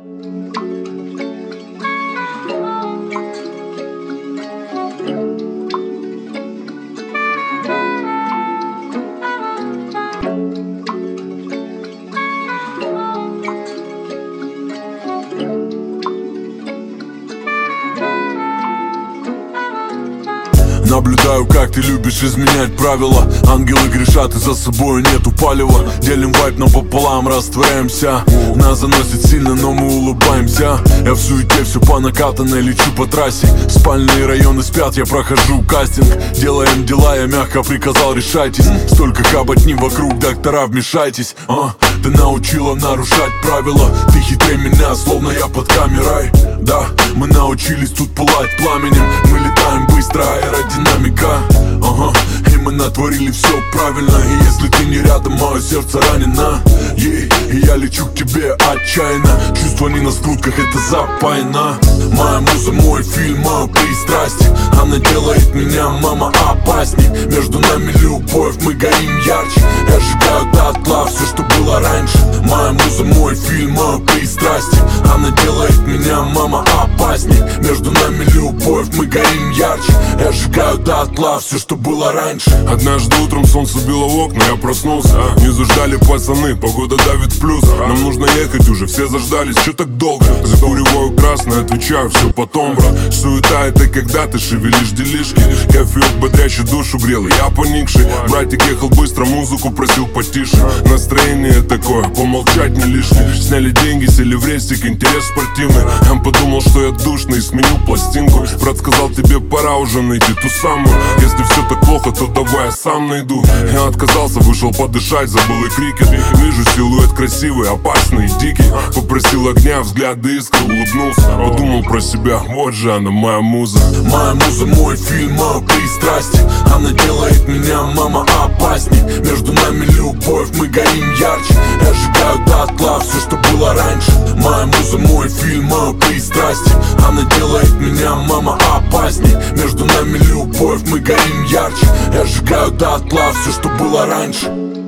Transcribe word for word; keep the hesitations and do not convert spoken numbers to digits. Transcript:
Наблюдаю, как ты любишь изменять правила. Ангелы грешат и за собой нету палева. Делим вайп напополам, растворяемся. Нас заносит сильно, но мы улыбаемся. Я в суете, все по накатанной, лечу по трассе. Спальные районы спят, я прохожу кастинг. Делаем дела, я мягко приказал, решайтесь. Столько хоботни вокруг, доктора, вмешайтесь. а, Ты научила нарушать правила. Ты хитрее меня, словно я под камерой. Да, мы научились тут пылать пламенем. Мы летаем быстро, аэродинамика. Ага, и мы натворили все правильно. И если ты не рядом, мое сердце ранено. Ей, и я лечу к тебе отчаянно. Чувства не на скрутках, это запаяно. Моя муза, мой фильм, мое пристрастие. Она делает меня, мама, опасней. Между нами любовь, мы горим ярче. Я сжигаю дотла все, что было раньше. Моя муза, мой фильм, мое пристрастие. Она делает меня, мама, опасней. Между нами любовь, мы горим ярче. Я сжигаю дотла все, что было раньше. Однажды утром солнце било в окна, я проснулся. Не заждали пацаны, погода давит в плюс. Нам нужно ехать уже, все заждались, че так долго? Закуриваю красное, отвечаю, все потом, брат. Суета это когда ты шевелишь делишки. Кофеек бодрящий душу грел, я поникший. Братик ехал быстро, музыку просил потише. Настроение такое, помолчать не лишнее. Сняли деньги, сели в рейсик, интерес спортивный. Я подумал, что я душный, сменил пластинку. Брат сказал, тебе пора уже найти ту самую. Если все так плохо, то давай я сам найду. Я отказался, вышел подышать, забыл и крикет. Вижу силуэт красивый, опасный, дикий. Попросил огня, взгляды искры, улыбнулся. Подумал про себя, вот же она, моя муза. Моя муза, мой фильм, мое пристрастие. Она делает меня, мама, опасней. Между нами любовь, мы горим ярче. Я сжигаю дотла все, что было раньше. Моя муза, мой фильм, мое пристрастие. Она делает меня, мама, опасней. Между нами любовь, мы горим ярче. Я сжигаю дотла все, что было раньше.